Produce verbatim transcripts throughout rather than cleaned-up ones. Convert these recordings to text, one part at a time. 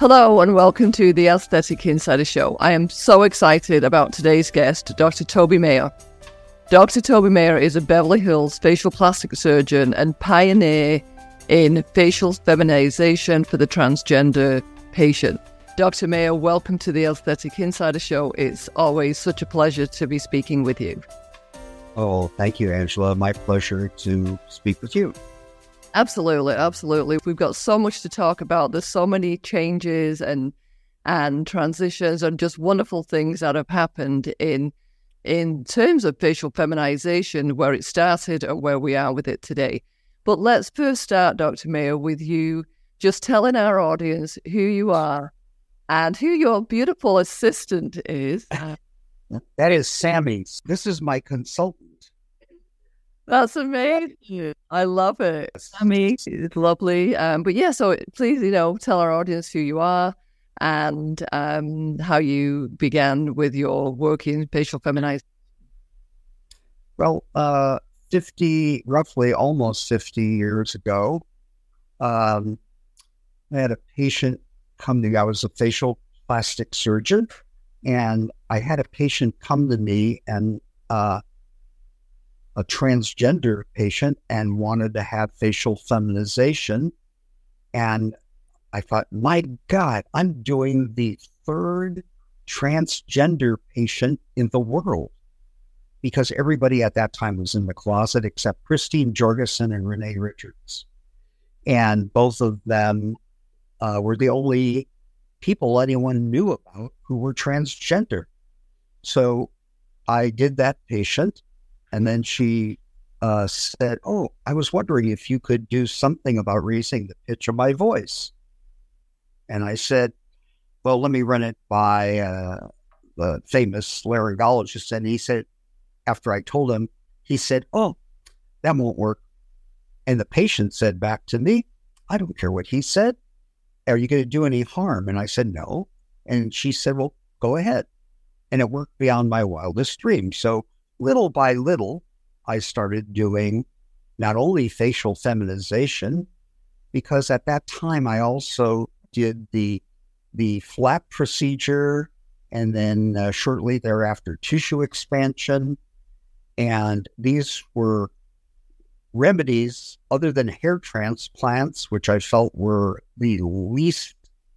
Hello and welcome to the Aesthetic Insider Show. I am so excited about today's guest, Doctor Toby Maher. Doctor Toby Maher is a Beverly Hills facial plastic surgeon and pioneer in facial feminization for the transgender patient. Doctor Maher, welcome to the Aesthetic Insider Show. It's always such a pleasure to be speaking with you. Oh, thank you, Angela. My pleasure to speak with you. Absolutely, absolutely. We've got so much to talk about. There's so many changes and and transitions and just wonderful things that have happened in in terms of facial feminization, where it started and where we are with it today. But let's first start, Doctor Maher, with you just telling our audience who you are and who your beautiful assistant is. That is Sammy. This is my consultant. That's amazing. I love it. Sammy, it's lovely. Um, but yeah, so please, you know, tell our audience who you are and um, how you began with your work in facial feminization. Well, uh, fifty, roughly almost fifty years ago, um, I had a patient come to me. I was a facial plastic surgeon, and I had a patient come to me and uh, a transgender patient and wanted to have facial feminization. And I thought, my God, I'm doing the third transgender patient in the world, because everybody at that time was in the closet except Christine Jorgensen and Renee Richards. And both of them uh, were the only people anyone knew about who were transgender. So I did that patient. And then she uh, said, oh, I was wondering if you could do something about raising the pitch of my voice. And I said, well, let me run it by uh, the famous laryngologist. And he said, after I told him, he said, oh, that won't work. And the patient said back to me, I don't care what he said. Are you going to do any harm? And I said, no. And she said, well, go ahead. And it worked beyond my wildest dreams. So little by little, I started doing not only facial feminization, because at that time I also did the the flap procedure, and then uh, shortly thereafter tissue expansion. And these were remedies other than hair transplants, which I felt were the least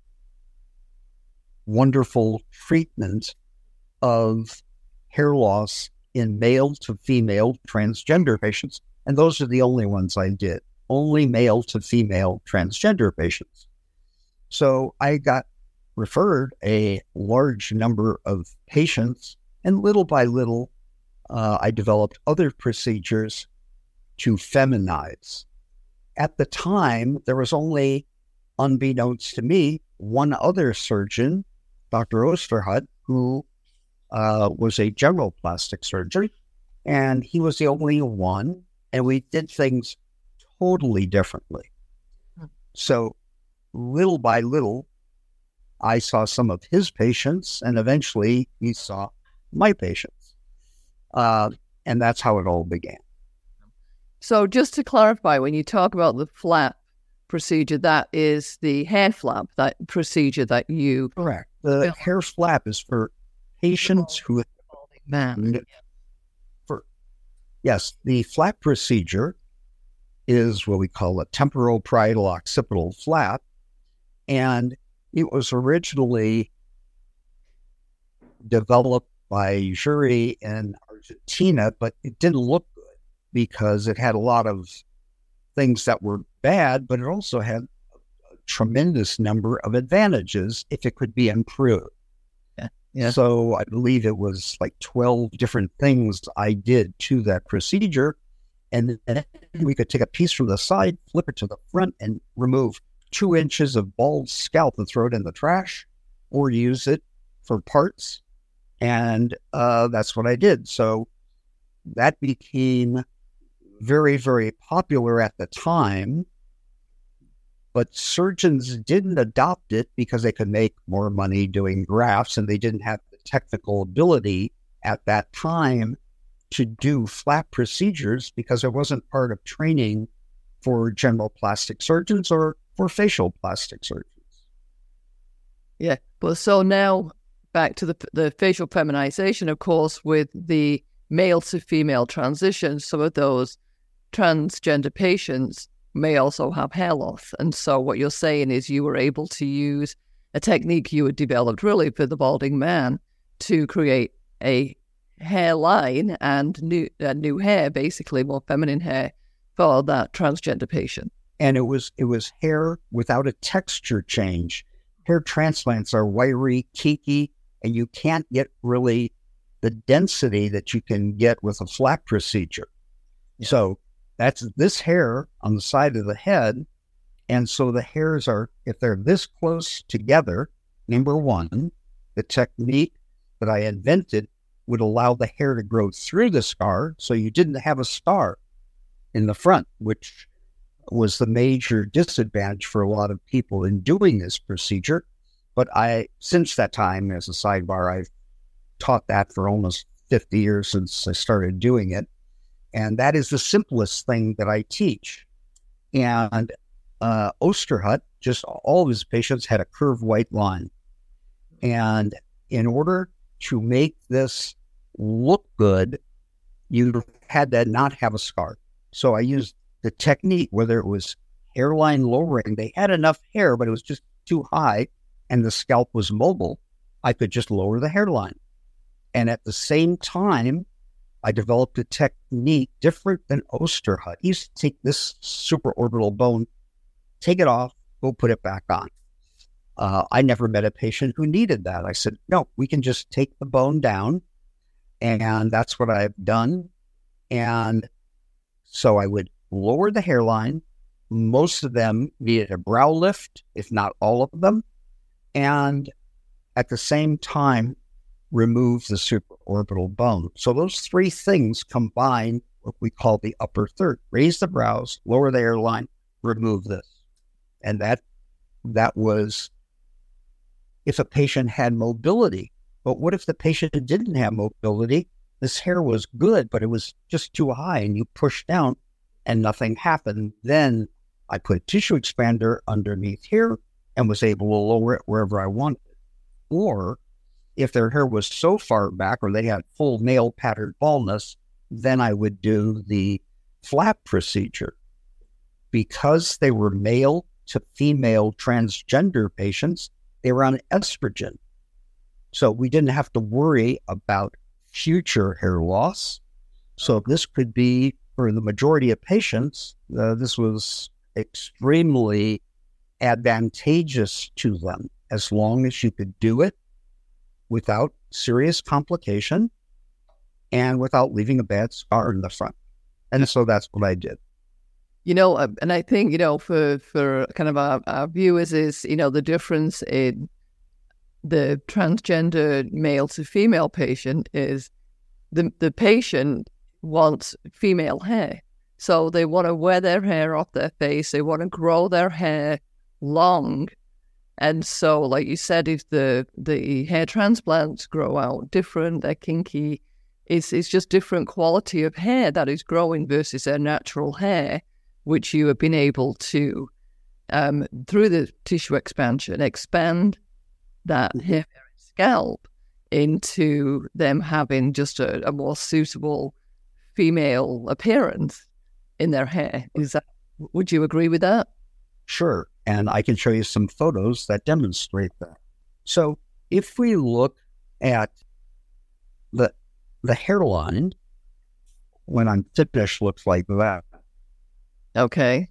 wonderful treatment of hair loss in male to female transgender patients. And those are the only ones I did, only male to female transgender patients. So I got referred a large number of patients, and little by little, uh, I developed other procedures to feminize. At the time, there was only, unbeknownst to me, one other surgeon, Doctor Osterhut, who Uh, was a general plastic surgeon, and he was the only one, and we did things totally differently. So little by little, I saw some of his patients, and eventually he saw my patients. Uh, and that's how it all began. So just to clarify, when you talk about the flap procedure, that is the hair flap, that procedure that you... Correct. The hair flap is for patients who man for yes the flap procedure is what we call a temporoparietal occipital flap, and it was originally developed by Jury in Argentina, but it didn't look good because it had a lot of things that were bad, but it also had a tremendous number of advantages if it could be improved. Yeah. So I believe it was like twelve different things I did to that procedure. And then we could take a piece from the side, flip it to the front, and remove two inches of bald scalp and throw it in the trash, or use it for parts. And uh, that's what I did. So that became very, very popular at the time. But surgeons didn't adopt it because they could make more money doing grafts, and they didn't have the technical ability at that time to do flap procedures because it wasn't part of training for general plastic surgeons or for facial plastic surgeons. Yeah. But so now back to the the facial feminization, of course, with the male to female transition, some of those transgender patients may also have hair loss. And so what you're saying is you were able to use a technique you had developed really for the balding man to create a hairline and new uh, new hair, basically more feminine hair for that transgender patient. And it was it was hair without a texture change. Hair transplants are wiry, kinky, and you can't get really the density that you can get with a flap procedure. Yeah. So that's this hair on the side of the head. And so the hairs are, if they're this close together, number one, the technique that I invented would allow the hair to grow through the scar, so you didn't have a scar in the front, which was the major disadvantage for a lot of people in doing this procedure. But I, since that time, as a sidebar, I've taught that for almost fifty years since I started doing it. And that is the simplest thing that I teach. And uh, Osterhut, just all of his patients had a curved white line. And in order to make this look good, you had to not have a scar. So I used the technique, whether it was hairline lowering, they had enough hair, but it was just too high, and the scalp was mobile. I could just lower the hairline. And at the same time, I developed a technique different than Osterhut. He used to take this supraorbital bone, take it off, go put it back on. Uh, I never met a patient who needed that. I said, no, we can just take the bone down. And that's what I've done. And so I would lower the hairline. Most of them needed a brow lift, if not all of them. And at the same time, remove the supraorbital bone. So those three things combine what we call the upper third. Raise the brows, lower the hairline, remove this. And that that was if a patient had mobility. But what if the patient didn't have mobility? This hair was good, but it was just too high, and you push down and nothing happened. Then I put a tissue expander underneath here and was able to lower it wherever I wanted. Or if their hair was so far back or they had full male pattern baldness, then I would do the flap procedure. Because they were male to female transgender patients, they were on estrogen. So we didn't have to worry about future hair loss. So this could be, for the majority of patients, uh, this was extremely advantageous to them, as long as you could do it without serious complication and without leaving a bad scar in the front. And so that's what I did. You know, uh, and I think, you know, for, for kind of our, our viewers is, you know, the difference in the transgender male to female patient is the the patient wants female hair. So they want to wear their hair off their face. They want to grow their hair long. And so, like you said, if the, the hair transplants grow out different, they're kinky, it's, it's just different quality of hair that is growing versus their natural hair, which you have been able to, um, through the tissue expansion, expand that hair and scalp into them having just a, a more suitable female appearance in their hair. Is that, would you agree with that? Sure. And I can show you some photos that demonstrate that. So if we look at the the hairline, when I'm finished, looks like that. Okay.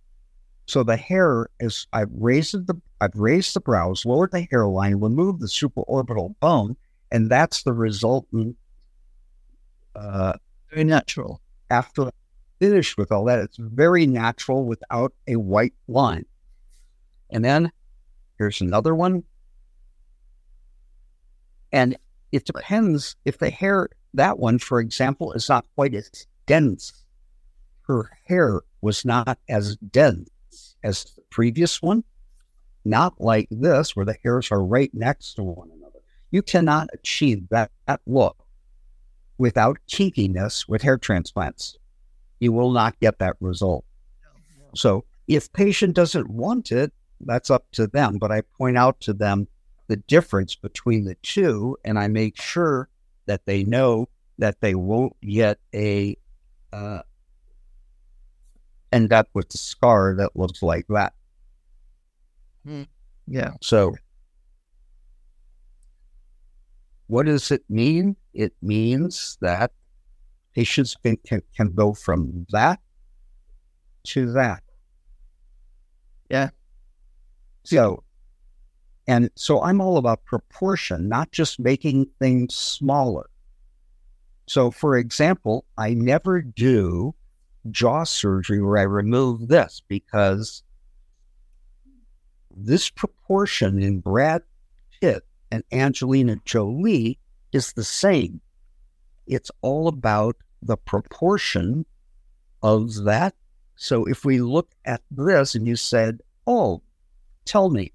So the hair is, I've raised the I've raised the brows, lowered the hairline, removed the supraorbital bone, and that's the resultant. Uh, very natural. After I finish with all that, it's very natural without a white line. And then here's another one. And it depends if the hair, that one, for example, is not quite as dense. Her hair was not as dense as the previous one. Not like this, where the hairs are right next to one another. You cannot achieve that, that look without kinkiness with hair transplants. You will not get that result. No, no. So if patient doesn't want it, that's up to them. But I point out to them, the difference between the two, and I make sure that they know that they won't get a uh, end up with a scar that looks like that. Mm. Yeah. So what does it mean? It means that patients can, can, can go from that to that. Yeah. So, and so I'm all about proportion, not just making things smaller. So, for example, I never do jaw surgery where I remove this, because this proportion in Brad Pitt and Angelina Jolie is the same. It's all about the proportion of that. So if we look at this and you said, oh, tell me,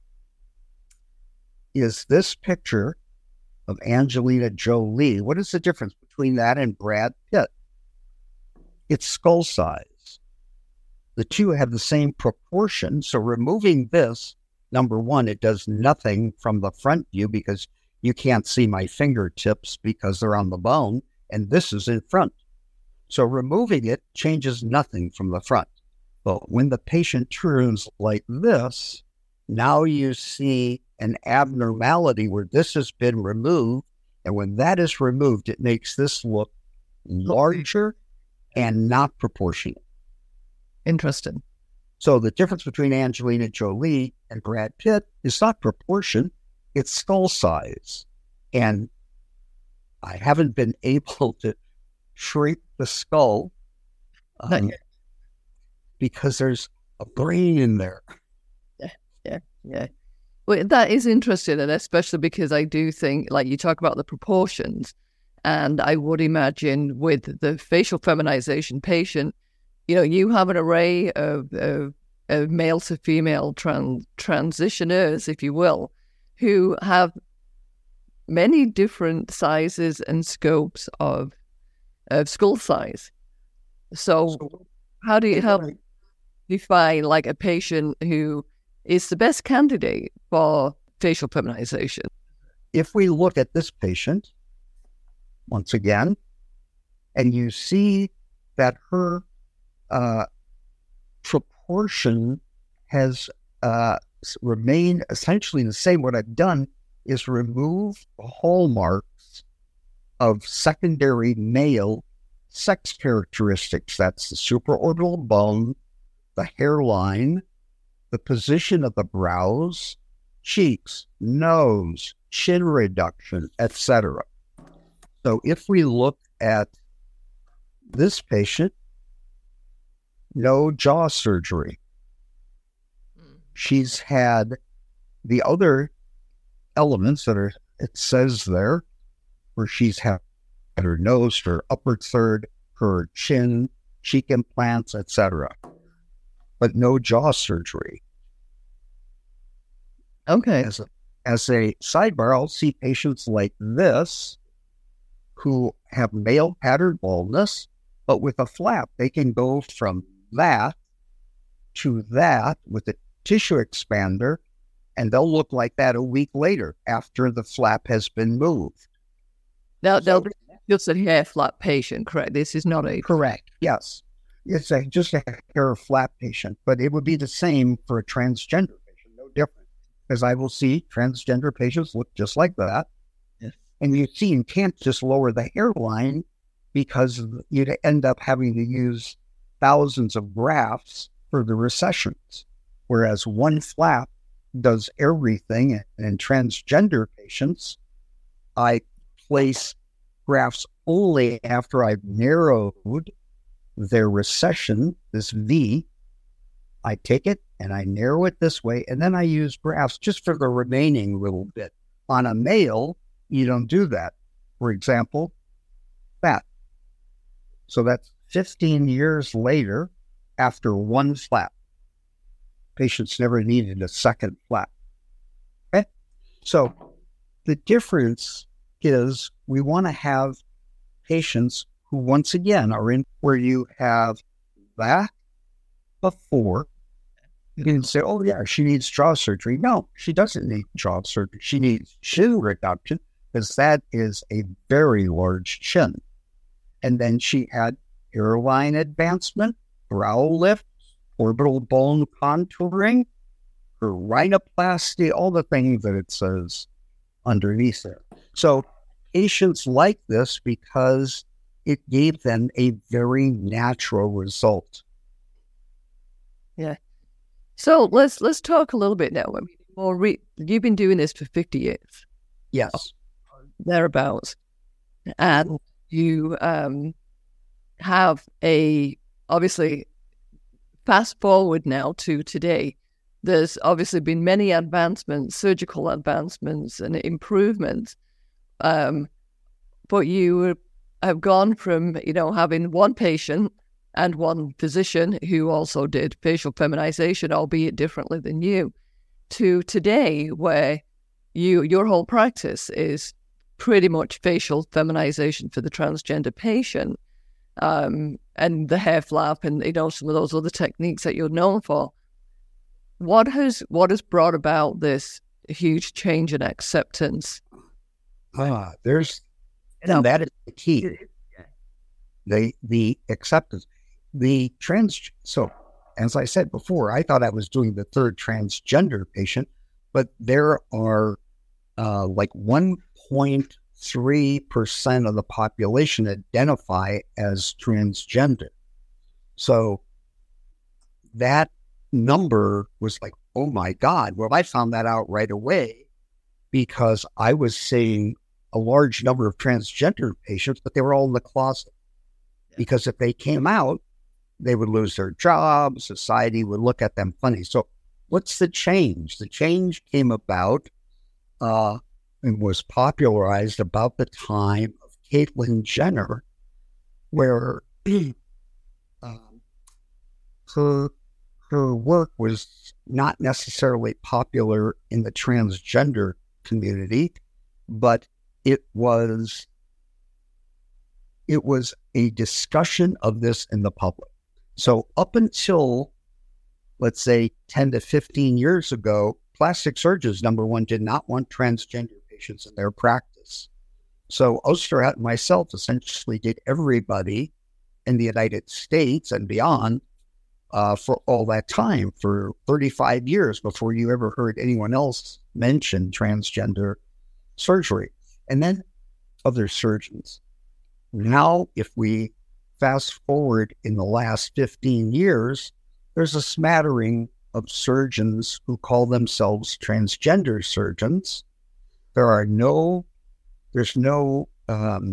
is this picture of Angelina Jolie, what is the difference between that and Brad Pitt? It's skull size. The two have the same proportion. So removing this, number one, it does nothing from the front view because you can't see my fingertips because they're on the bone, and this is in front. So removing it changes nothing from the front. But when the patient turns like this, now you see an abnormality where this has been removed. And when that is removed, it makes this look larger and not proportional. Interesting. So the difference between Angelina Jolie and Brad Pitt is not proportion, it's skull size. And I haven't been able to shrink the skull um, because there's a brain in there. Yeah, yeah, yeah. Well, that is interesting, and especially because I do think, like you talk about the proportions, and I would imagine with the facial feminization patient, you know, you have an array of, of, of male to female trans, transitioners, if you will, who have many different sizes and scopes of of skull size. So, so how do you help right. define like a patient who is the best candidate for facial feminization? If we look at this patient, once again, and you see that her uh, proportion has uh, remained essentially the same, what I've done is remove the hallmarks of secondary male sex characteristics. That's the supraorbital bone, the hairline, the position of the brows, cheeks, nose, chin reduction, et cetera. So if we look at this patient, no jaw surgery. She's had the other elements that are, it says there, where she's had her nose, her upper third, her chin, cheek implants, et cetera, but no jaw surgery. Okay. As a, as a sidebar, I'll see patients like this who have male pattern baldness, but with a flap. They can go from that to that with a tissue expander, and they'll look like that a week later after the flap has been moved. Now, they'll just a hair flap patient, correct? This is not a... Correct, yes. It's a, just a hair flap patient, but it would be the same for a transgender patient, no different. Because I will see transgender patients look just like that. Yes. And you see, you can't just lower the hairline because you'd end up having to use thousands of grafts for the recessions. Whereas one flap does everything. And in transgender patients, I place grafts only after I've narrowed their recession, this V. I take it and I narrow it this way, and then I use grafts just for the remaining little bit. On a male, you don't do that. For example, that. So that's fifteen years later after one flap. Patients never needed a second flap. Okay? So the difference is we want to have patients who, once again, are in where you have that before You can say, oh, yeah, she needs jaw surgery. No, she doesn't need jaw surgery. She needs chin reduction because that is a very large chin. And then she had hairline advancement, brow lift, orbital bone contouring, her rhinoplasty, all the things that it says underneath there. So patients like this because it gave them a very natural result. Yeah. So let's let's talk a little bit now. I mean, more re- you've been doing this for fifty years. Yes. Thereabouts. And you um, have a, obviously, fast forward now to today, there's obviously been many advancements, surgical advancements and improvements. Um, but you have gone from, you know, having one patient and one physician who also did facial feminization, albeit differently than you, to today where you your whole practice is pretty much facial feminization for the transgender patient, um, and the hair flap and, you know, some of those other techniques that you're known for. What has what has brought about this huge change in acceptance? Ah, there's, and that is the key. The the acceptance. The trans, so as I said before, I thought I was doing the third transgender patient, but there are uh, like one point three percent of the population identify as transgender. So that number was like, oh my God. Well, I found that out right away because I was seeing a large number of transgender patients, but they were all in the closet. Because if they came out, they would lose their jobs, society would look at them funny. So what's the change? The change came about uh, and was popularized about the time of Caitlyn Jenner, where um, her, her work was not necessarily popular in the transgender community, but it was it was a discussion of this in the public. So up until, let's say, ten to fifteen years ago, plastic surgeons, number one, did not want transgender patients in their practice. So Osterhout and myself essentially did everybody in the United States and beyond uh, for all that time, for thirty-five years before you ever heard anyone else mention transgender surgery. And then other surgeons. Now, if we fast forward in the last fifteen years, there's a smattering of surgeons who call themselves transgender surgeons. There are no, there's no um,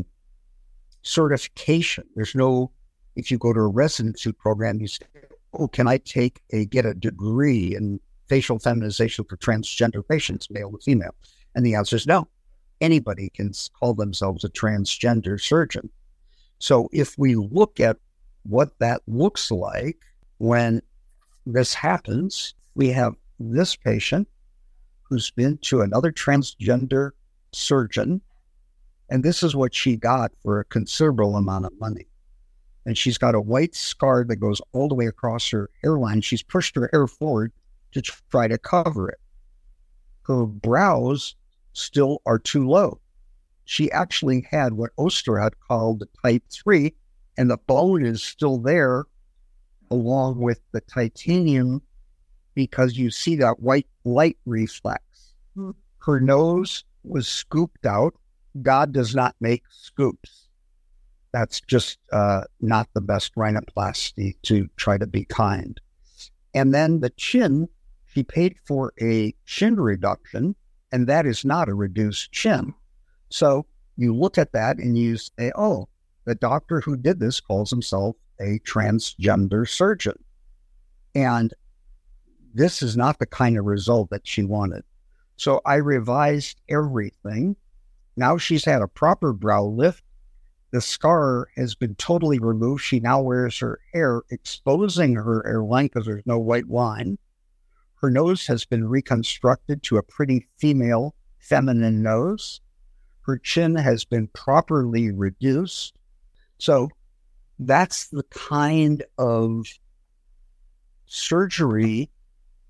certification. There's no, if you go to a residency program, you say, oh, can I take a, get a degree in facial feminization for transgender patients, male to female? And the answer is no. Anybody can call themselves a transgender surgeon. So if we look at what that looks like when this happens, we have this patient who's been to another transgender surgeon, and this is what she got for a considerable amount of money. And she's got a white scar that goes all the way across her hairline. She's pushed her hair forward to try to cover it. Her brows still are too low. She actually had what Osterhout called the type three, and the bone is still there along with the titanium because you see that white light reflex. Mm. Her nose was scooped out. God does not make scoops. That's just uh, not the best rhinoplasty, to try to be kind. And then the chin, she paid for a chin reduction, and that is not a reduced chin. So you look at that and you say, oh, the doctor who did this calls himself a transgender surgeon. And this is not the kind of result that she wanted. So I revised everything. Now she's had a proper brow lift. The scar has been totally removed. She now wears her hair exposing her hairline because there's no white line. Her nose has been reconstructed to a pretty female, feminine nose. Her chin has been properly reduced. So that's the kind of surgery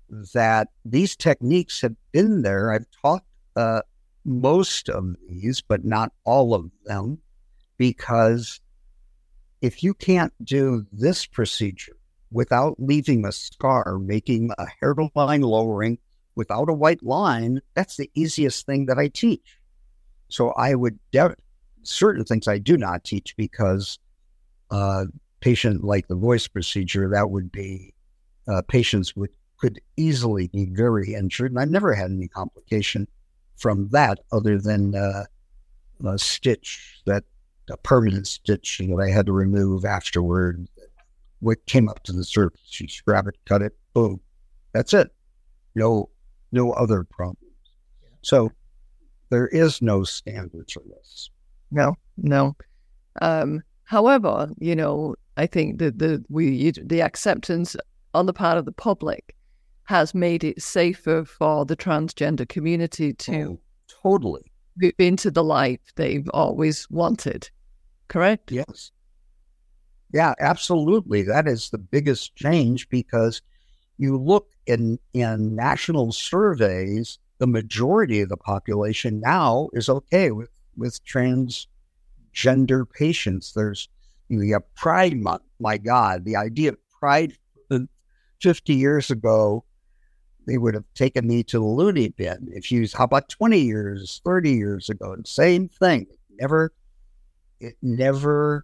that these techniques have been there. I've taught uh, most of these, but not all of them, because if you can't do this procedure without leaving a scar, making a hairline lowering without a white line, that's the easiest thing that I teach. So I would, de- certain things I do not teach, because uh, patient like the voice procedure, that would be, uh, patients would could easily be very injured. And I've never had any complication from that other than uh, a stitch, that a permanent stitch that I had to remove afterward. What came up to the surface, you scrap it, cut it, boom. That's it. No, no other problems. So there is no standard for this. No, no. Um, however, you know, I think that the we the acceptance on the part of the public has made it safer for the transgender community to oh, totally move into the life they've always wanted. Correct? Yes. Yeah, absolutely. That is the biggest change, because you look in in national surveys, the majority of the population now is okay with, with transgender patients. There's, you know, you have Pride Month. My God, the idea of Pride fifty years ago, they would have taken me to the loony bin. If you, how about twenty years, thirty years ago? Same thing. It never, it never,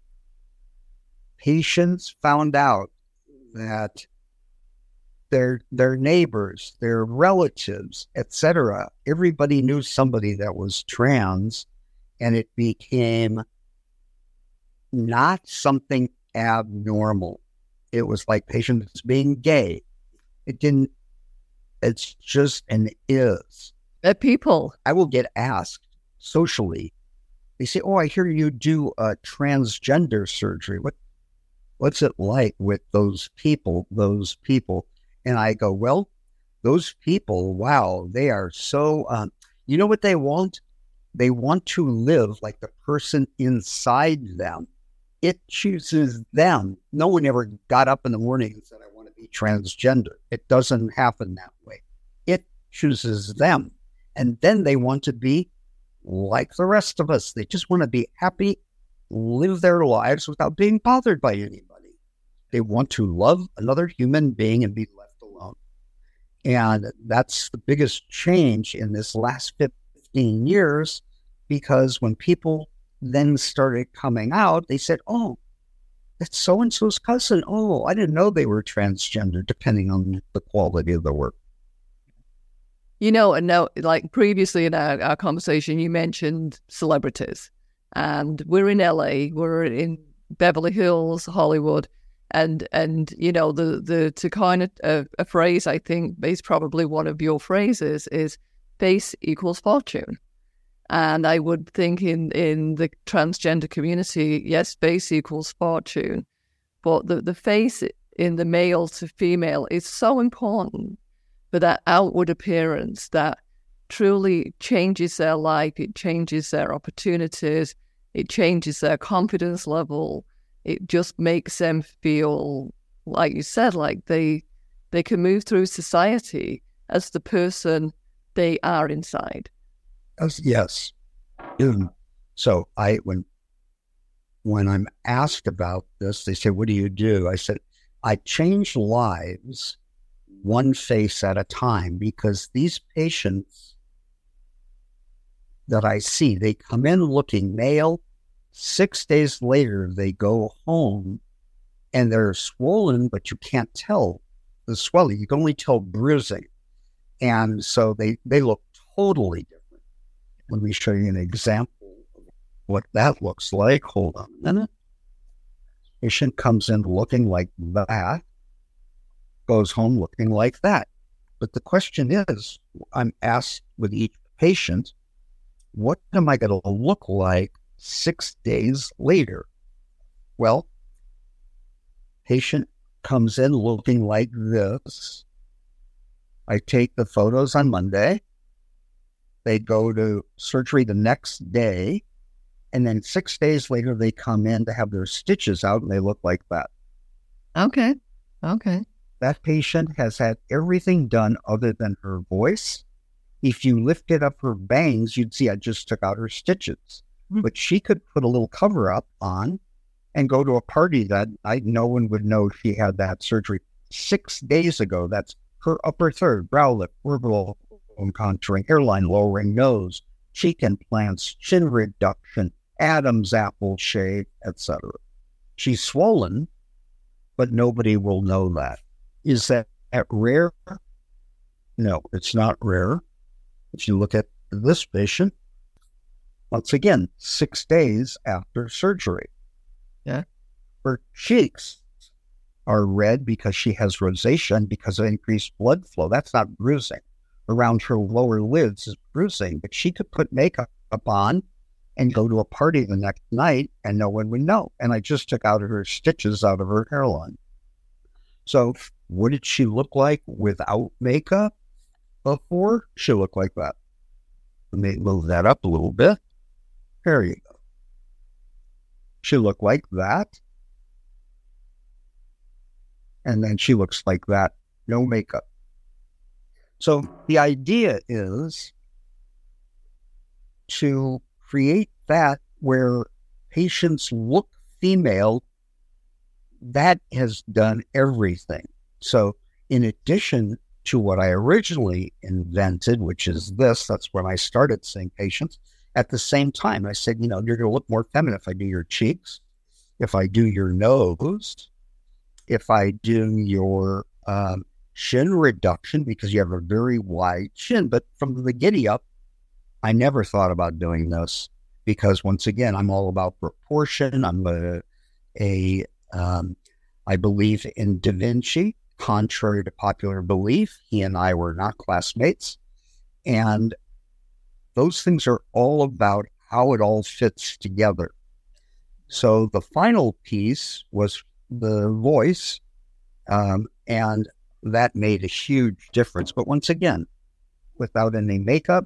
patients found out that their their neighbors, their relatives, et cetera, everybody knew somebody that was trans, and it became not something abnormal. It was like patients being gay. It didn't, it's just an is. Uh, people. I will get asked socially. They say, oh, I hear you do uh, transgender surgery. What, what's it like with those people, those people? And I go, well, those people, wow, they are so, um, you know what they want? They want to live like the person inside them. It chooses them. No one ever got up in the morning and said, I want to be transgender. It doesn't happen that way. It chooses them. And then they want to be like the rest of us. They just want to be happy, live their lives without being bothered by anybody. They want to love another human being and be left alone. And that's the biggest change in this last fifteen years, because when people then started coming out, they said, oh, that's so-and-so's cousin. Oh, I didn't know they were transgender, depending on the quality of the work. You know, and now, like previously in our, our conversation, you mentioned celebrities. And we're in L A, we're in Beverly Hills, Hollywood. And, and you know, the, the to coin a, a, a phrase I think is probably one of your phrases is face equals fortune. And I would think in, in the transgender community, yes, face equals fortune. But the, the face in the male to female is so important for that outward appearance that truly changes their life. It changes their opportunities. It changes their confidence level. It just makes them feel, like you said, like they they can move through society as the person they are inside. Yes. So I when when I'm asked about this, they say, what do you do? I said, I change lives one face at a time, because these patients that I see, they come in looking male. Six days later, they go home and they're swollen, but you can't tell the swelling. You can only tell bruising. And so they, they look totally different. Let me show you an example of what that looks like. Hold on a minute. Patient comes in looking like that, goes home looking like that. But the question is, I'm asked with each patient, what am I going to look like six days later? Well, patient comes in looking like this. I take the photos on Monday. They go to surgery the next day, and then six days later, they come in to have their stitches out, and they look like that. Okay. Okay. that patient has had everything done other than her voice. If you lifted up her bangs, you'd see I just took out her stitches. Mm-hmm. But she could put a little cover up on and go to a party that night. No one would know she had that surgery six days ago. That's her upper third, brow lift, orbital bone contouring, hairline lowering, nose, cheek implants, chin reduction, Adam's apple shape, et cetera. She's swollen, but nobody will know that. Is that rare? No, it's not rare. If you look at this patient, once again, six days after surgery, yeah, her cheeks are red because she has rosacea and because of increased blood flow. That's not bruising. Around her lower lids is bruising, but she could put makeup on and go to a party the next night and no one would know. And I just took out her stitches out of her hairline. So what did she look like without makeup before? She looked like that. Let me move that up a little bit. There you go. She looked like that. And then she looks like that, no makeup. So the idea is to create that where patients look female. That has done everything. So in addition to what I originally invented, which is this, that's when I started seeing patients. At the same time, I said, you know, you're going to look more feminine if I do your cheeks, if I do your nose, if I do your um, chin reduction, because you have a very wide chin. But from the giddy up, I never thought about doing this because, once again, I'm all about proportion. I'm a, a um, I believe in Da Vinci, contrary to popular belief. He and I were not classmates. And those things are all about how it all fits together. So the final piece was the voice, um, and that made a huge difference. But once again, without any makeup.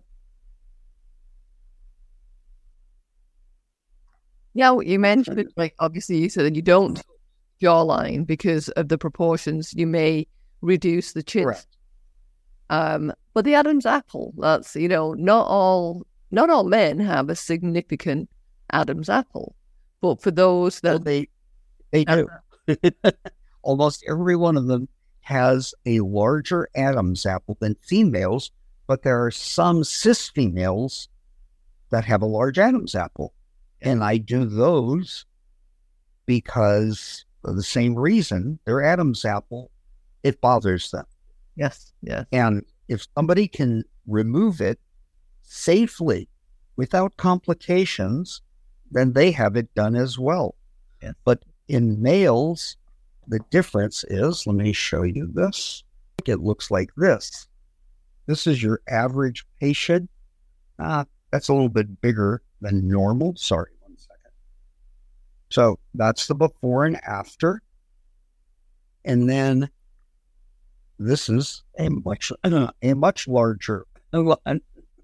Yeah, you mentioned it, like, obviously you said that you don't jawline because of the proportions. You may reduce the chin. Correct. Um, but the Adam's apple, that's, you know, not all, not all men have a significant Adam's apple, but for those that... Well, they, they do. Almost every one of them has a larger Adam's apple than females, but there are some cis females that have a large Adam's apple. And I do those because of the same reason. Their Adam's apple, it bothers them. Yes, yes. And if somebody can remove it safely without complications, then they have it done as well. Yes. But in males, the difference is, let me show you this. It looks like this. This is your average patient. Uh, that's a little bit bigger than normal. Sorry, one second. So that's the before and after. And then this is a much, uh, a much larger one.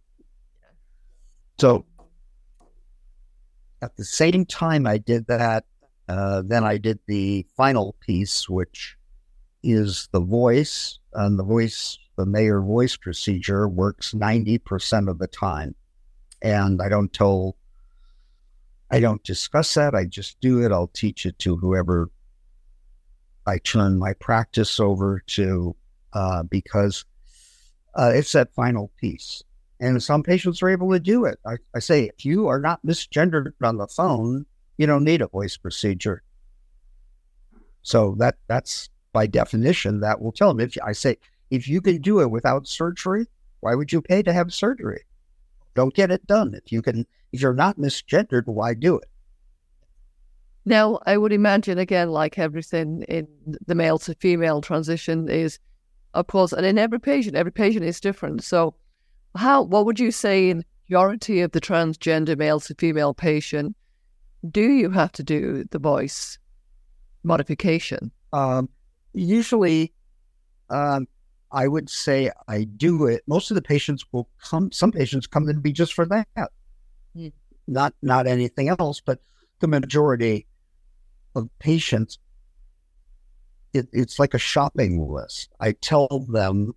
So at the same time I did that, uh, then I did the final piece, which is the voice. And the voice, the Mayer voice procedure works ninety percent of the time. And I don't tell, I don't discuss that. I just do it. I'll teach it to whoever I turn my practice over to, uh, because uh, it's that final piece. And some patients are able to do it. I, I say, if you are not misgendered on the phone, you don't need a voice procedure. So that that's by definition, that will tell them. If I say, if you can do it without surgery, why would you pay to have surgery? Don't get it done. If you can, if you're not misgendered, why do it? Now, I would imagine, again, like everything in the male to female transition is, of course, and in every patient, every patient is different. So how, what would you say in the majority of the transgender male to female patient, do you have to do the voice modification? Um, usually, um, I would say I do it. Most of the patients will come, some patients come to me just for that. Mm. Not, not anything else, but the majority of patients it, it's like a shopping list. I tell them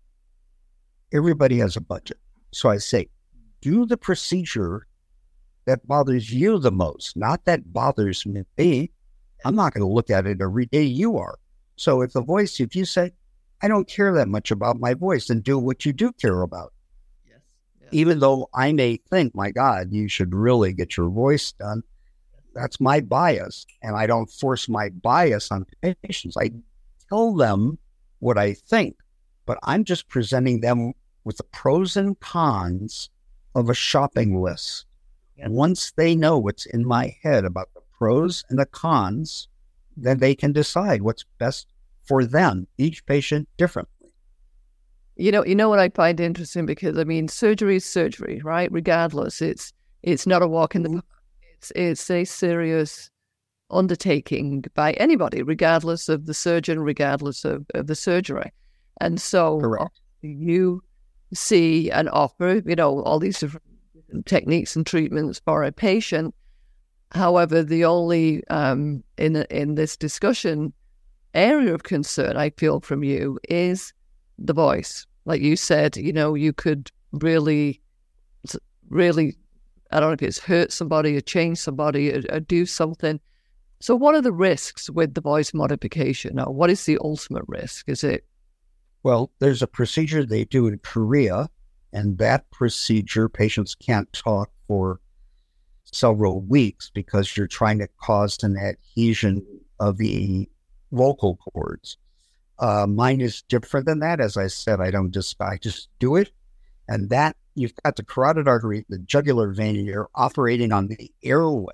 everybody has a budget. So I say, do the procedure that bothers you the most, not that bothers me. I'm not going to look at it every day you are. So if the voice, if you say, I don't care that much about my voice, then do what you do care about. Yes. Yes. Even though I may think, my God, you should really get your voice done. That's my bias. And I don't force my bias on patients. I tell them what I think, but I'm just presenting them with the pros and cons of a shopping list. And once they know what's in my head about the pros and the cons, then they can decide what's best for them, each patient differently. You know, you know what I find interesting, because I mean, surgery is surgery, right? Regardless, it's it's not a walk in the park. It's it's a serious undertaking by anybody, regardless of the surgeon, regardless of, of the surgery. And so Correct. You see and offer, you know, all these different techniques and treatments for a patient. However, the only um, in in this discussion area of concern I feel from you is the voice. Like you said, you know, you could really, really, I don't know if it's hurt somebody or change somebody or, or do something. So what are the risks with the voice modification? Or what is the ultimate risk? Is it? Well, there's a procedure they do in Korea, and that procedure, patients can't talk for several weeks because you're trying to cause an adhesion of the vocal cords. Uh, mine is different than that. As I said, I don't just, I just do it. And that, you've got the carotid artery, the jugular vein, you're operating on the airway.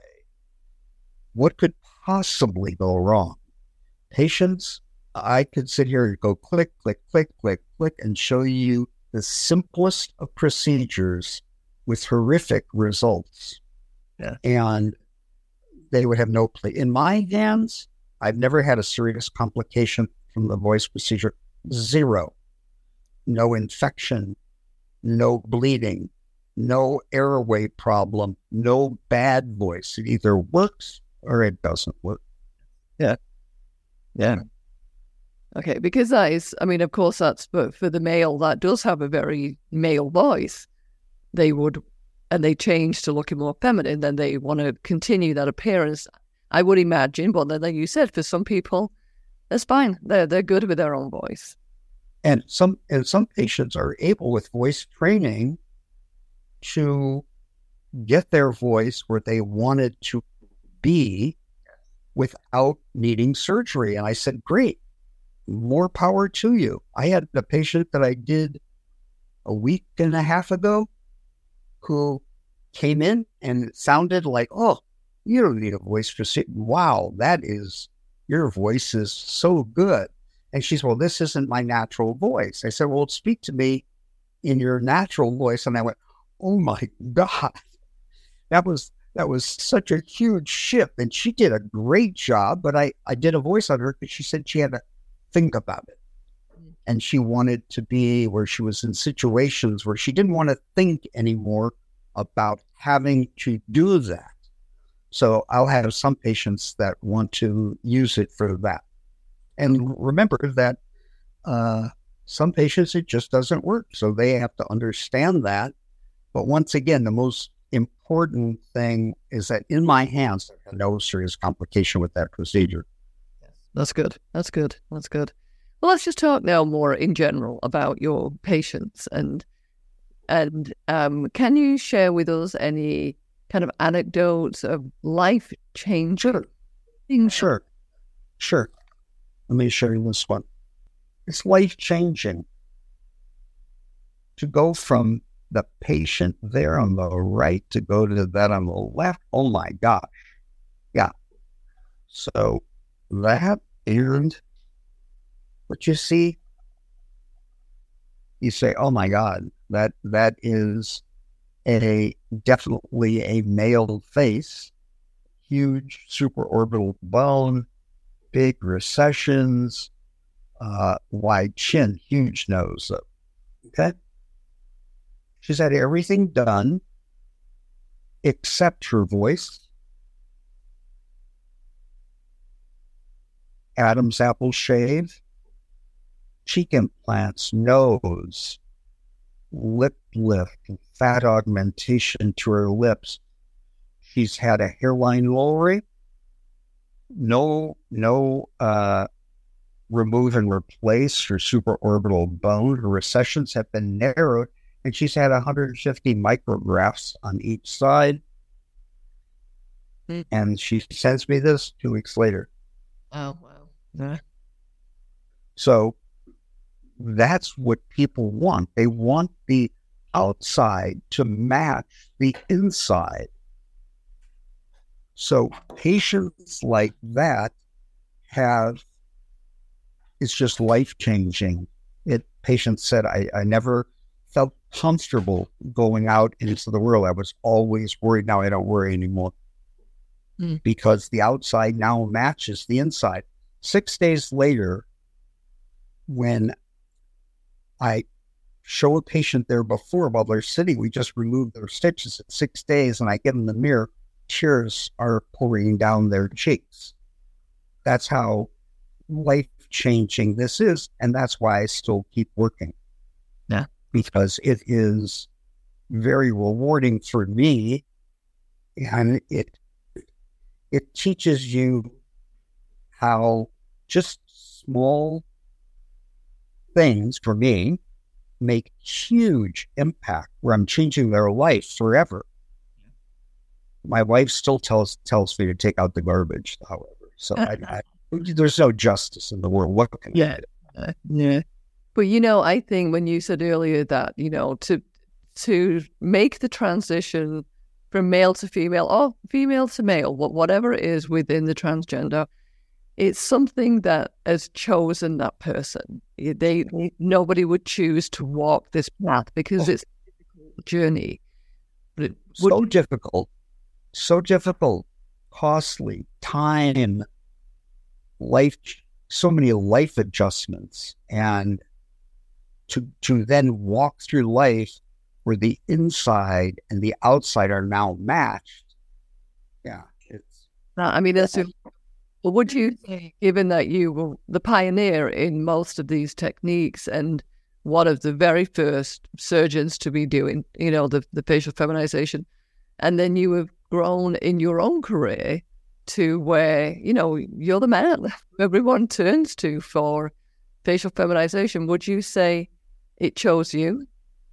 What could possibly go wrong? Patients, I could sit here and go click, click, click, click, click, and show you the simplest of procedures with horrific results. Yeah. And they would have no play. In my hands, I've never had a serious complication from the voice procedure. Zero. No infection, no bleeding, no airway problem, no bad voice. It either works or it doesn't work. Yeah. Yeah. Okay, because that is, I mean, of course, that's for, for the male that does have a very male voice. They would, and they change to looking more feminine, then they want to continue that appearance. I would imagine, but then, like you said, for some people, that's fine. They're they're good with their own voice. And some and some patients are able with voice training to get their voice where they wanted to be without needing surgery. And I said, great, more power to you. I had a patient that I did a week and a half ago who came in and it sounded like, oh, you don't need a voice for sit. Wow, that is, your voice is so good. And she said, well, this isn't my natural voice. I said, well, speak to me in your natural voice. And I went, oh my God, that was, that was such a huge shift. And she did a great job, but I, I did a voice on her because she said she had to think about it. And she wanted to be where she was in situations where she didn't want to think anymore about having to do that. So I'll have some patients that want to use it for that. And remember that uh, some patients, it just doesn't work. So they have to understand that. But once again, the most important thing is that in my hands, there are no serious complication with that procedure. That's good. That's good. That's good. Well, let's just talk now more in general about your patients. And and um, can you share with us any kind of anecdotes of life change? Sure. Sure. Sure. Let me show you this one. It's life-changing to go from the patient there on the right to go to that on the left. Oh my gosh. Yeah. So that, and what you see, you say, oh my God, that that is a definitely a male face, huge supraorbital bone, big recessions, uh, wide chin, huge nose. Okay. She's had everything done except her voice. Adam's apple shave, cheek implants, nose, lip lift, fat augmentation to her lips. She's had a hairline lowering, no, no uh, remove and replace her supraorbital bone. Her recessions have been narrowed, and she's had one hundred fifty micrografts on each side. Mm. And she sends me this two weeks later. Oh, wow. Yeah. So that's what people want. They want the outside to match the inside. So patients like that have, it's just life-changing. It patients said, I, I never felt comfortable going out into the world. I was always worried. Now I don't worry anymore mm. because the outside now matches the inside. Six days later, when I show a patient there before while they're sitting, we just removed their stitches at six days, and I get in the mirror, tears are pouring down their cheeks. That's how life-changing this is, and that's why I still keep working. Yeah. Because it is very rewarding for me, and it it teaches you how just small things, for me, make huge impact where I'm changing their life forever. My wife still tells tells me to take out the garbage, however. So I, I, there's no justice in the world. What can yeah. I do? Yeah. But, you know, I think when you said earlier that, you know, to to make the transition from male to female or female to male, whatever it is within the transgender, it's something that has chosen that person. They nobody would choose to walk this path because oh. it's a difficult journey. But it so would... difficult, so difficult, costly, time, life, so many life adjustments, and to to then walk through life where the inside and the outside are now matched. Yeah, it's. I mean, that's. A, well, would you say, given that you were the pioneer in most of these techniques and one of the very first surgeons to be doing, you know, the the facial feminization, and then you have grown in your own career to where, you know, you're the man everyone turns to for facial feminization, would you say it chose you?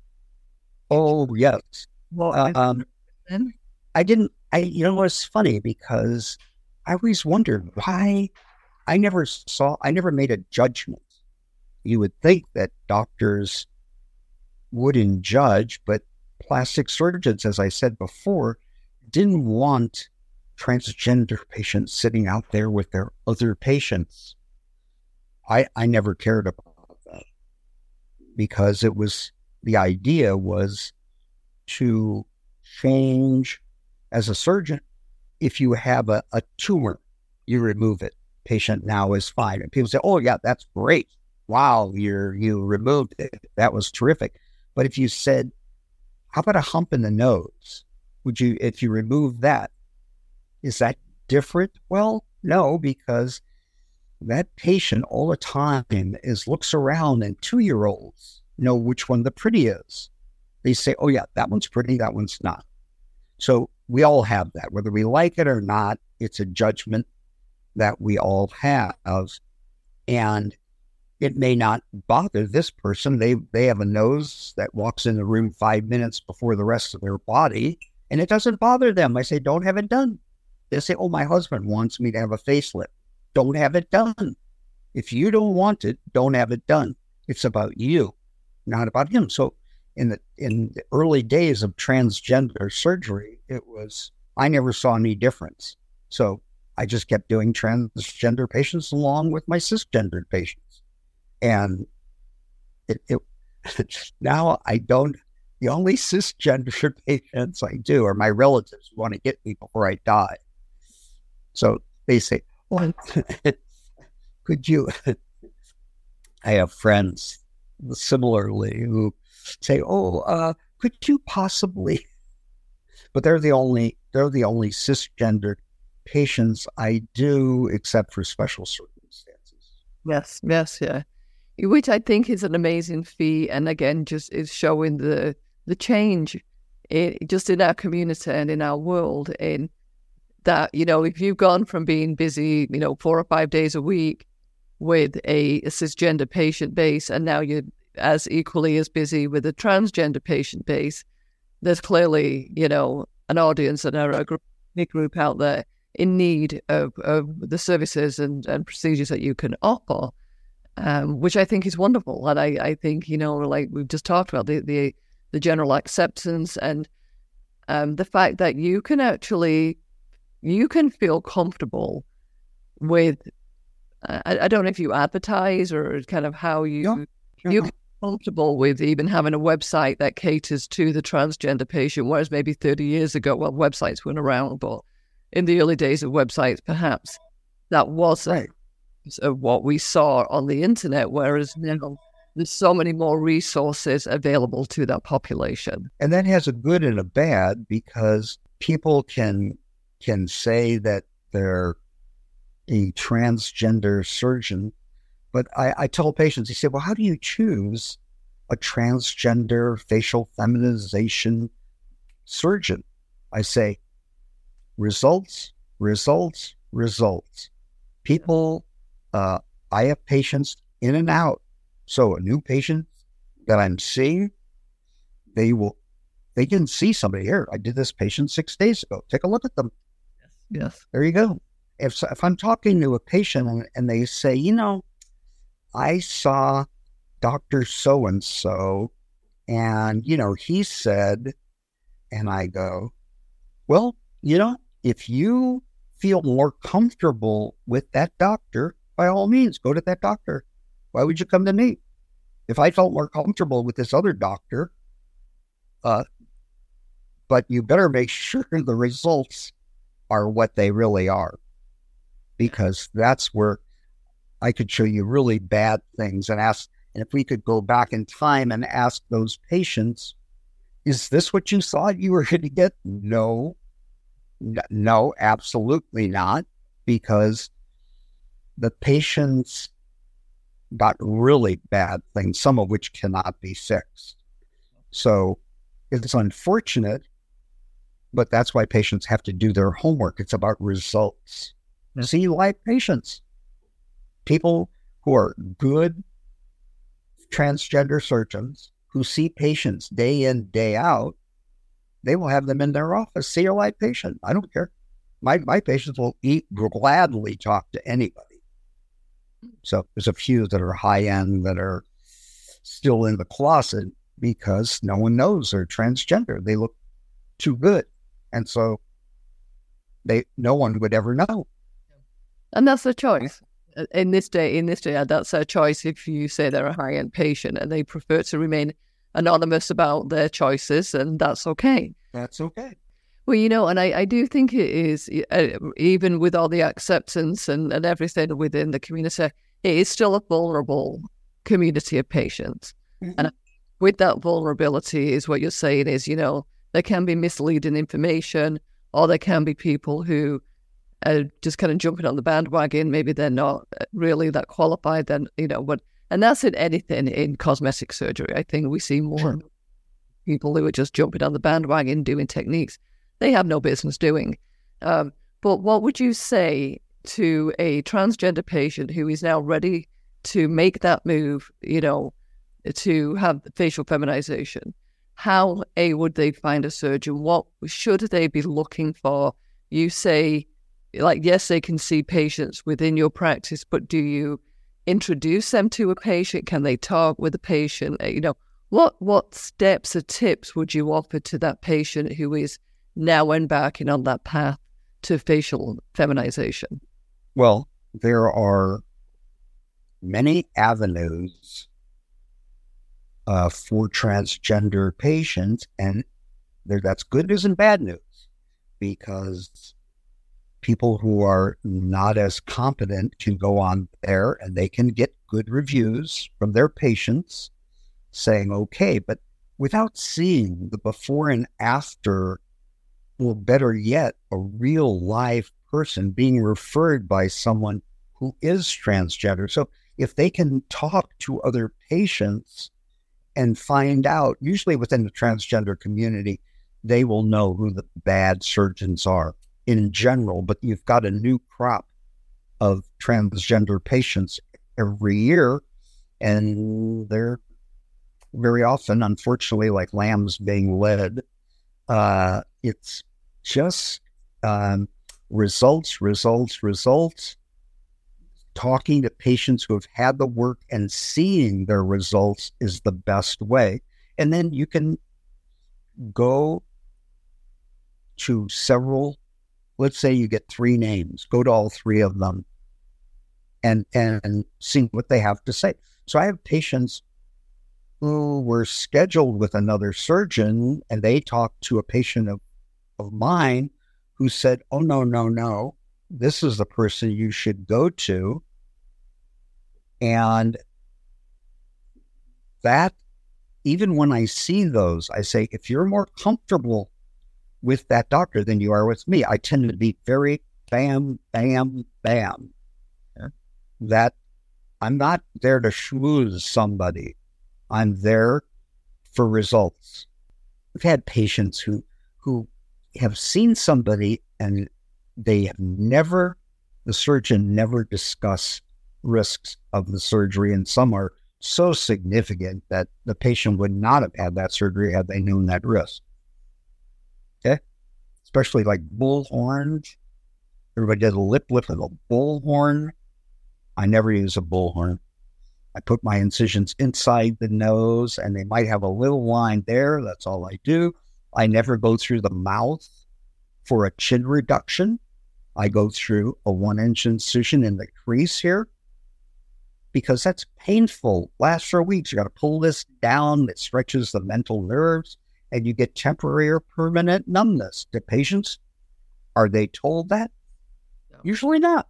Oh, yes. Well, uh, um, I didn't, I, you know, it's funny because I always wondered why I never saw, I never made a judgment. You would think that doctors wouldn't judge, but plastic surgeons, as I said before, didn't want transgender patients sitting out there with their other patients. I, I never cared about that because it was, the idea was to change as a surgeon. If you have a, a tumor, you remove it. Patient now is fine. And people say, oh yeah, that's great. Wow, you're, you removed it. That was terrific. But if you said, how about a hump in the nose? Would you, if you remove that, is that different? Well, no, because that patient all the time is looks around and two-year-olds know which one the pretty is. They say, oh yeah, that one's pretty, that one's not. So we all have that, whether we like it or not. It's a judgment that we all have. And it may not bother this person. They they have a nose that walks in the room five minutes before the rest of their body, and it doesn't bother them. I say, don't have it done. They say, oh, my husband wants me to have a facelift. Don't have it done. If you don't want it, don't have it done. It's about you, not about him. So in the in the early days of transgender surgery, it was, I never saw any difference. So I just kept doing transgender patients along with my cisgendered patients. And it, it now I don't, the only cisgender patients I do are my relatives who want to get me before I die. So they say, well, could you, I have friends similarly who say, oh, uh, could you possibly, but they're the only, they're the only cisgender patients I do, except for special circumstances. Yes, yes, yeah. Which I think is an amazing feat, and again, just is showing the the change in, just in our community and in our world. In that, you know, if you've gone from being busy, you know, four or five days a week with a, a cisgender patient base, and now you're as equally as busy with a transgender patient base, there's clearly, you know, an audience and a, a group, big group out there in need of, of the services and, and procedures that you can offer, um, which I think is wonderful. And I, I think, you know, like we've just talked about, the the, the general acceptance and um, the fact that you can actually, you can feel comfortable with, uh, I, I don't know if you advertise or kind of how you, Yeah. Yeah. you get comfortable with even having a website that caters to the transgender patient, whereas maybe thirty years ago, well, websites weren't around, but in the early days of websites, perhaps that wasn't Right. of what we saw on the internet, whereas now there's so many more resources available to that population. And that has a good and a bad, because people can can say that they're a transgender surgeon, but I, I tell patients, they say, well, how do you choose a transgender facial feminization surgeon? I say, results, results, results. People, uh, I have patients in and out. So a new patient that I'm seeing, they will, they can see somebody here. I did this patient six days ago. Take a look at them. Yes. There you go. If if I'm talking to a patient and, and they say, you know, I saw Doctor So-and-so and, you know, he said, and I go, well, you know, if you feel more comfortable with that doctor, by all means, go to that doctor. Why would you come to me? If I felt more comfortable with this other doctor, uh, but you better make sure the results are what they really are, because that's where I could show you really bad things and ask, and if we could go back in time and ask those patients, is this what you thought you were going to get? No, no, absolutely not, because the patients got really bad things, some of which cannot be fixed. So it's unfortunate, but that's why patients have to do their homework. It's about results. Yeah. See live patients. People who are good transgender surgeons who see patients day in, day out, they will have them in their office. See your live patient. I don't care. My my patients will eat, will gladly talk to anybody. So there's a few that are high end that are still in the closet because no one knows they're transgender. They look too good. And so they no one would ever know. And that's a choice. In this day, in this day, that's a choice if you say they're a high-end patient and they prefer to remain anonymous about their choices, and that's okay. That's okay. Well, you know, and I, I do think it is, uh, even with all the acceptance and, and everything within the community, it is still a vulnerable community of patients. Mm-hmm. And with that vulnerability is what you're saying is, you know, there can be misleading information, or there can be people who are just kind of jumping on the bandwagon. Maybe they're not really that qualified, then, you know, what, and that's in anything in cosmetic surgery. I think we see more sure. people who are just jumping on the bandwagon doing techniques they have no business doing. Um, but what would you say to a transgender patient who is now ready to make that move, you know, to have facial feminization? How, A, would they find a surgeon? What should they be looking for? You say, like, yes, they can see patients within your practice, but do you introduce them to a patient? Can they talk with a patient? You know, what what steps or tips would you offer to that patient who is now embarking on that path to facial feminization? Well, there are many avenues uh, for transgender patients, and there, that's good news and bad news, because people who are not as competent can go on there and they can get good reviews from their patients saying, okay, but without seeing the before and after, or better yet, a real live person being referred by someone who is transgender. So if they can talk to other patients and find out, usually within the transgender community, they will know who the bad surgeons are in general, but you've got a new crop of transgender patients every year, and they're very often, unfortunately, like lambs being led. Uh, it's just um, results, results, results. Talking to patients who have had the work and seeing their results is the best way. And then you can go to several, let's say you get three names, go to all three of them and, and see what they have to say. So I have patients who were scheduled with another surgeon, and they talked to a patient of, of mine who said, oh, no, no, no, this is the person you should go to. And that, even when I see those, I say, if you're more comfortable with that doctor than you are with me, I tend to be very bam, bam, bam. Yeah. That I'm not there to schmooze somebody. I'm there for results. I've had patients who, who have seen somebody and they have never, the surgeon never discussed risks of the surgery, and some are so significant that the patient would not have had that surgery had they known that risk. Okay? Especially like bullhorns. Everybody does a lip lift with a bullhorn. I never use a bullhorn. I put my incisions inside the nose, and they might have a little line there. That's all I do. I never go through the mouth for a chin reduction. I go through a one-inch incision in the crease here because that's painful. Lasts for weeks. You got to pull this down. It stretches the mental nerves, and you get temporary or permanent numbness. The patients, are they told that? No. Usually not.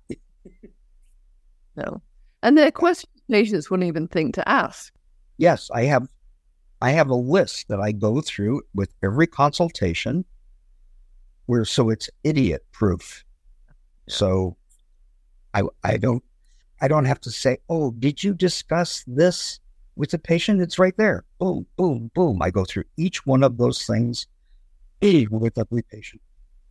No. And they're questions patients wouldn't even think to ask. Yes, I have I have a list that I go through with every consultation where so it's idiot proof. Yeah. So I I don't I don't have to say, oh, did you discuss this with the patient? It's right there. Boom, boom, boom. I go through each one of those things with every patient.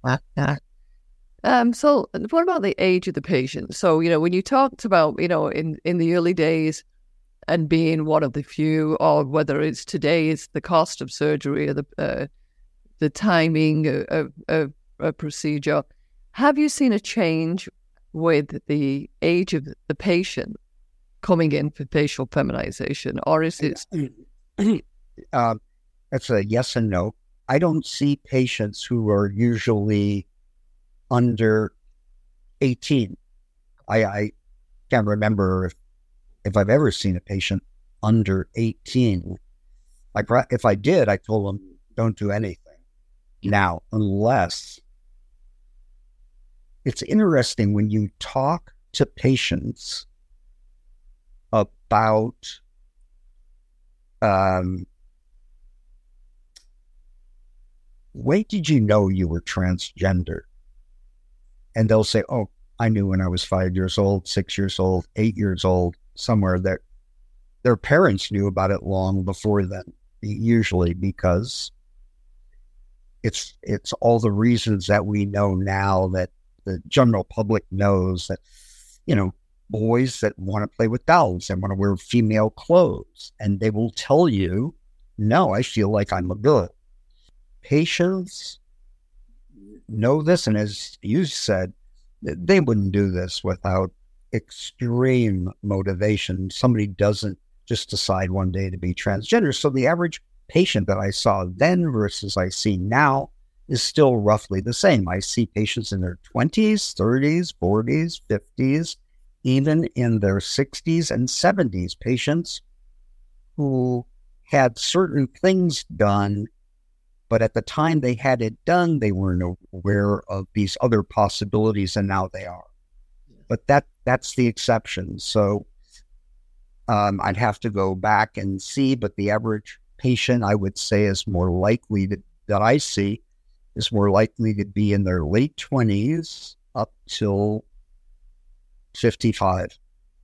Um, so what about the age of the patient? So, you know, when you talked about, you know, in, in the early days and being one of the few, or whether it's today, it's the cost of surgery or the uh, the timing of, of a procedure, have you seen a change with the age of the patient coming in for facial feminization, or is it? Um, that's a yes and no. I don't see patients who are usually under eighteen. I, I can't remember if, if I've ever seen a patient under eighteen. I, if I did, I told them, don't do anything. Now, unless, it's interesting when you talk to patients about um, when did you know you were transgender? And they'll say, oh, I knew when I was five years old, six years old, eight years old, somewhere that their parents knew about it long before then, usually because it's it's all the reasons that we know now that the general public knows that, you know, boys that want to play with dolls and want to wear female clothes, and they will tell you, no, I feel like I'm a girl. Patients know this, and as you said, they wouldn't do this without extreme motivation. Somebody doesn't just decide one day to be transgender. So the average patient that I saw then versus I see now is still roughly the same. I see patients in their twenties, thirties, forties, fifties, even in their sixties and seventies, patients who had certain things done, but at the time they had it done, they weren't aware of these other possibilities, and now they are. But that that's the exception. So um, I'd have to go back and see, but the average patient, I would say, is more likely to, that I see, is more likely to be in their late twenties up till fifty-five.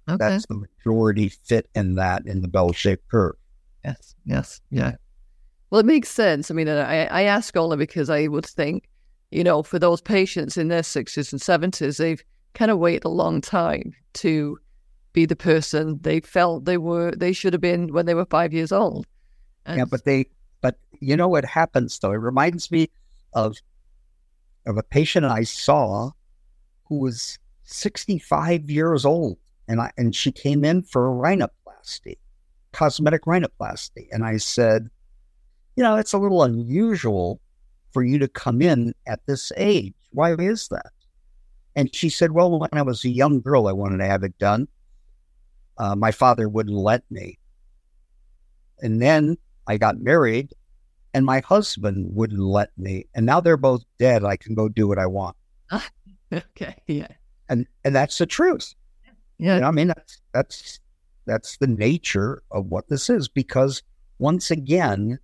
Okay. That's the majority fit in that in the bell-shaped curve. Yes, yes, yeah. Well, it makes sense. I mean, I, I ask only because I would think, you know, for those patients in their sixties and seventies, they've kind of waited a long time to be the person they felt they were, they should have been when they were five years old. And yeah, but they, but you know what happens though? It reminds me of of a patient I saw who was sixty-five years old, and I and she came in for a rhinoplasty, cosmetic rhinoplasty, and I said, you know, it's a little unusual for you to come in at this age. Why is that? And she said, well, when I was a young girl, I wanted to have it done. Uh, my father wouldn't let me. And then I got married, and my husband wouldn't let me. And now they're both dead. I can go do what I want. Okay, yeah. And and that's the truth. Yeah. You know, I mean, that's, that's, that's the nature of what this is. Because once again,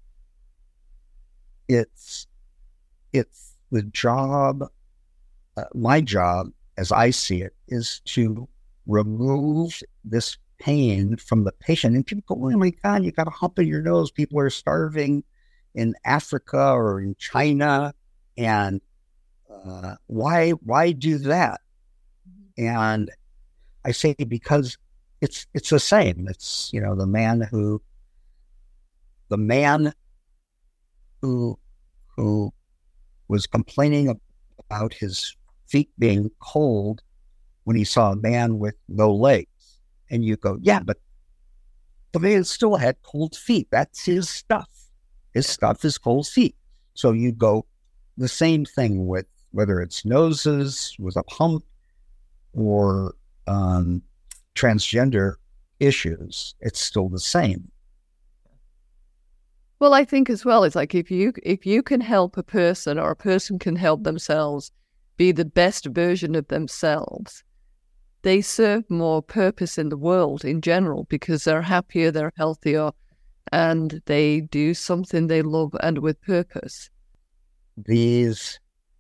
it's, it's the job, uh, my job, as I see it, is to remove this pain from the patient. And people go, oh my God, you got a hump in your nose. People are starving in Africa or in China. And uh, why, why do that? And I say, because it's, it's the same. It's, you know, the man who, the man who, who was complaining about his feet being cold when he saw a man with no legs. And you go, yeah, but the man still had cold feet. That's his stuff. His stuff is cold feet. So you go the same thing with whether it's noses with a hump or um, transgender issues. It's still the same. Well, I think as well, it's like if you if you can help a person or a person can help themselves be the best version of themselves, they serve more purpose in the world in general because they're happier, they're healthier, and they do something they love and with purpose. These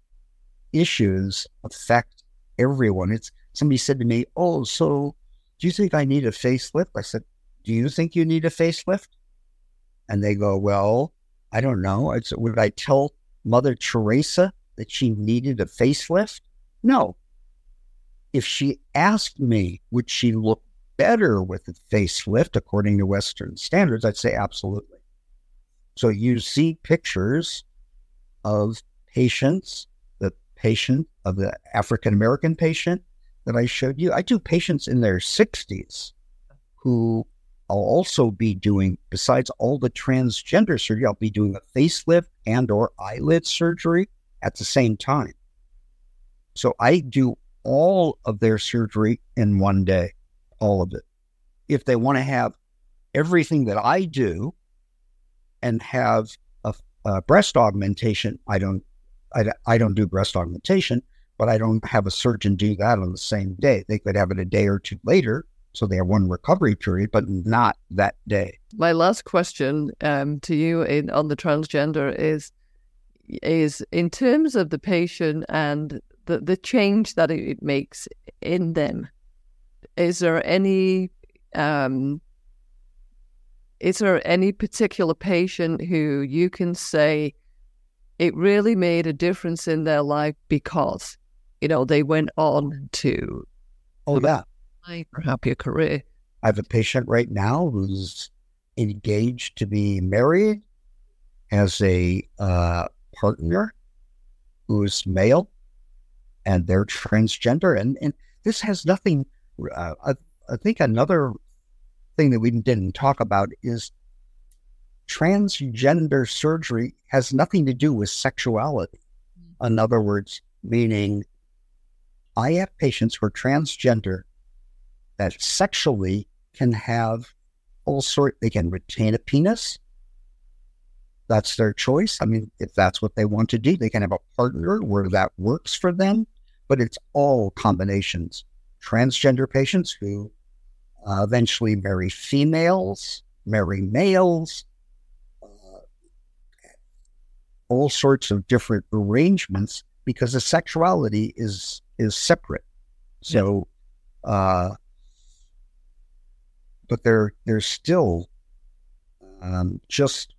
issues affect everyone. It's somebody said to me, oh, so do you think I need a facelift? I said, do you think you need a facelift? And they go, well, I don't know. I said, would I tell Mother Teresa that she needed a facelift? No. If she asked me, would she look better with a facelift according to Western standards, I'd say absolutely. So you see pictures of patients, the patient of the African-American patient that I showed you. I do patients in their sixties who I'll also be doing, besides all the transgender surgery, I'll be doing a facelift and or eyelid surgery at the same time. So I do all of their surgery in one day, all of it. If they want to have everything that I do and have a, a breast augmentation, I don't, I, I don't do breast augmentation, but I don't have a surgeon do that on the same day. They could have it a day or two later, so they have one recovery period, but not that day. My last question um, to you in, on the transgender is, is in terms of the patient and the, the change that it makes in them, is there any um, is there any particular patient who you can say it really made a difference in their life because, you know, they went on to Oh, yeah. a happier career? I have a patient right now who's engaged to be married, has a uh, partner who's male, and they're transgender. And, and this has nothing, uh, I, I think another thing that we didn't talk about is transgender surgery has nothing to do with sexuality. In other words, meaning I have patients who are transgender that sexually can have all sort, they can retain a penis. That's their choice. I mean, if that's what they want to do, they can have a partner where that works for them, but it's all combinations. Transgender patients who uh, eventually marry females, marry males, uh, all sorts of different arrangements because the sexuality is, is separate. So, uh, but they're they're still um, just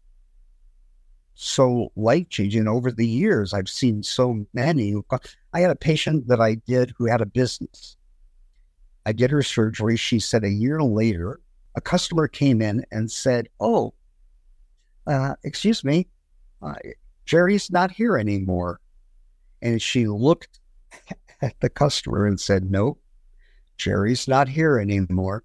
so life-changing. Over the years, I've seen so many. I had a patient that I did who had a business. I did her surgery. She said a year later, a customer came in and said, oh, uh, excuse me, uh, Jerry's not here anymore. And she looked at the customer and said, no, Jerry's not here anymore.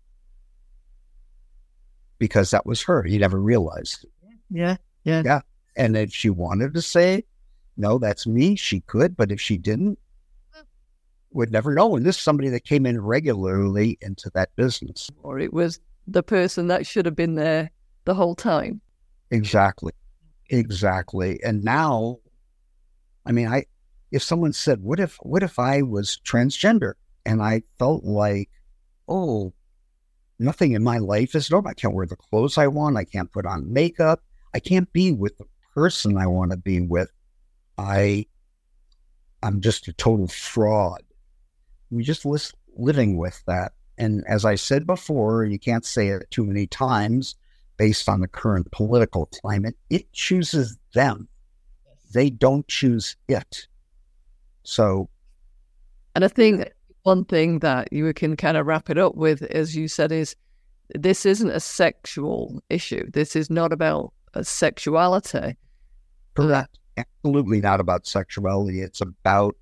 Because that was her. You never realized. Yeah, yeah. Yeah. And if she wanted to say, no, that's me, she could. But if she didn't, would never know. And this is somebody that came in regularly into that business. Or it was the person that should have been there the whole time. Exactly. Exactly. And now, I mean, I, if someone said, what if, what if I was transgender? And I felt like, oh, nothing in my life is normal. I can't wear the clothes I want. I can't put on makeup. I can't be with the person I want to be with. I, I'm just a total fraud. We just list, living with that. And as I said before, you can't say it too many times based on the current political climate, it chooses them. They don't choose it. So. And I think one thing that you can kind of wrap it up with, as you said, is this isn't a sexual issue. This is not about a sexuality. Correct. Absolutely not about sexuality. It's about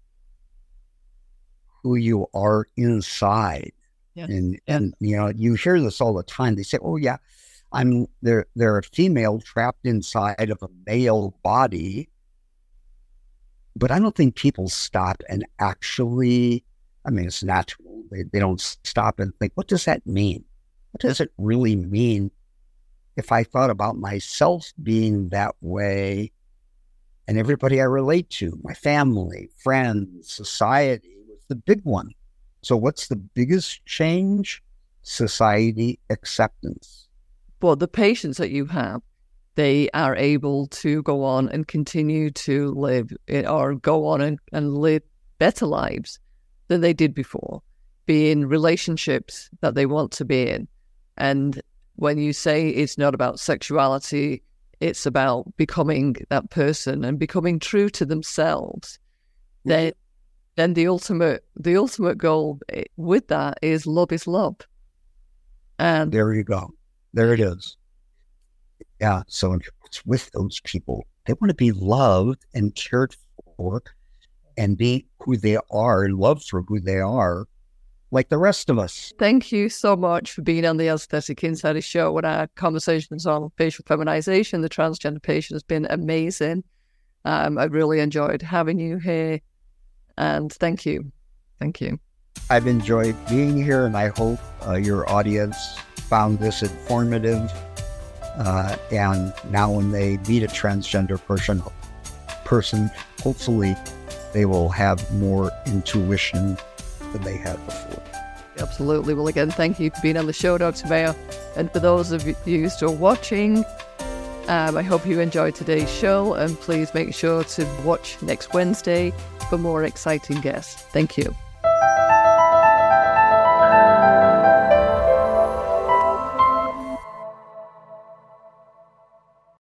who you are inside. Yeah. And, yeah. and, you know, you hear this all the time. They say, oh, yeah, I'm they're, they're a female trapped inside of a male body. But I don't think people stop and actually, I mean, it's natural. They, they don't stop and think, what does that mean? What does it really mean if I thought about myself being that way and everybody I relate to, my family, friends, society was the big one. So what's the biggest change? Society acceptance. Well, the patients that you have, they are able to go on and continue to live or go on and, and live better lives than they did before, be in relationships that they want to be in. And when you say it's not about sexuality, it's about becoming that person and becoming true to themselves, then, then the ultimate the ultimate goal with that is love is love. And there you go. There it is. Yeah. So it's with those people. They want to be loved and cared for and be who they are and loved for who they are, like the rest of us. Thank you so much for being on the Aesthetic Insider Show. When our conversations on facial feminization, the transgender patient, has been amazing. Um, I really enjoyed having you here. And thank you. Thank you. I've enjoyed being here, and I hope uh, your audience found this informative. Uh, and now when they meet a transgender person, person, hopefully they will have more intuition than they had before. Absolutely. Well, again, thank you for being on the show, Doctor Mayo. And for those of you still watching, um, I hope you enjoyed today's show. And please make sure to watch next Wednesday for more exciting guests. Thank you.